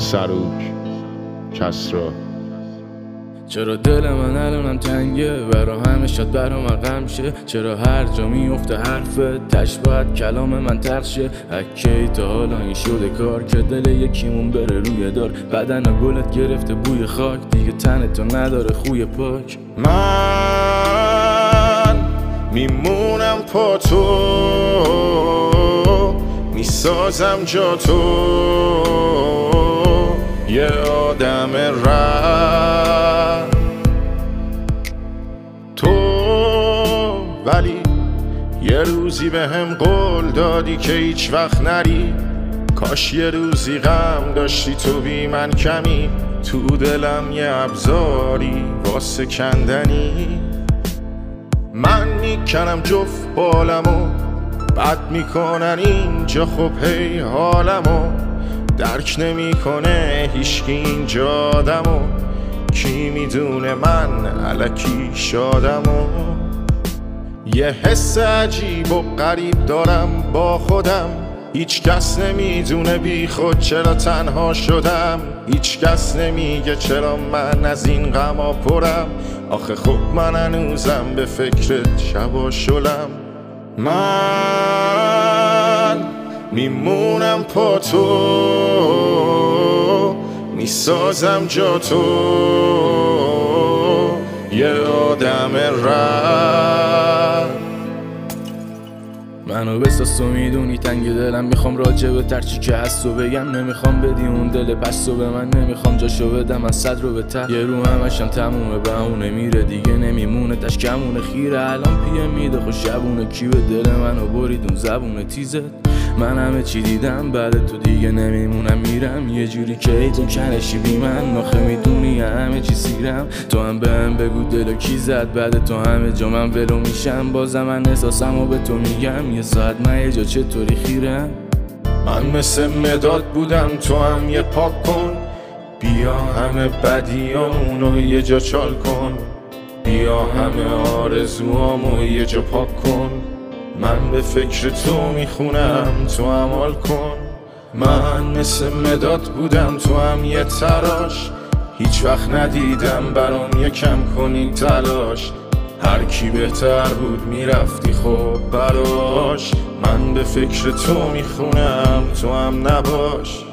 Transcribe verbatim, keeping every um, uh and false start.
سروک کسرا. چرا دل من الانم تنگه، برا همه شاد برا من غم شه. چرا هر جا میفته حرفت تش باید کلام من ترشه. اکی تا حالا این شده کار که دل یکیمون بره روی دار. بدن گلت گرفته بوی خاک، دیگه تن تو نداره خوی پاک. من میمونم پا تو، میسازم جا تو، یه آدم رد تو. ولی یه روزی به هم قول دادی که هیچ وقت نری. کاش یه روزی غم داشتی تو بی من کمی، تو دلم یه ابزاری واسه کندنی. من میکنم جفت بالمو، بد میکنن اینجا خب هی حالمو. درک نمیکنه هیچکی اینجا آدمو، کی میدونه من الکی شادمو. یه حس عجیب و غریب دارم با خودم، هیچ کس نمیدونه بی خود چرا تنها شدم. هیچ کس نمیگه چرا من از این غما پرم. آخه خب من هنوزم به فکرت شبا شلم. من میمونم پا تو، میسازم جا تو، یه آدم رد. منو بساز تو میدونی تنگ دلم، میخوام راجع به ترچی که هست و بگم. نمیخوام بدی اون دل پس و به من، نمیخوام جاشو بدم از صد رو به ته. یه رو همشم تمومه بهونه میره دیگه نمیمونه تش کمونه خیره. الان پیه میده خوش شبونه، کی به دل منو برید اون زبونه تیزت. من همه چی دیدم بعد تو دیگه نمیمونم میرم یه جوری که ای تو کنشی بی من. آخه میدونی همه چی سیرم، تو هم به هم بگو دلو کی زد. بعد تو همه جا من ولو میشم، بازم من احساسم و به تو میگم. یه ساعت من یه جا چطوری خیرم. من مثل مداد بودم تو هم یه پاک کن، بیا همه بدیامونو یه جا چال کن. بیا همه آرزوامو یه جا پاک کن. من به فکر تو میخونم تو عمال کن. من مثل مداد بودم تو هم یه تراش، هیچ وقت ندیدم برام یه کم کنی تلاش. هر کی بهتر بود میرفتی خب براش. من به فکر تو میخونم تو هم نباش.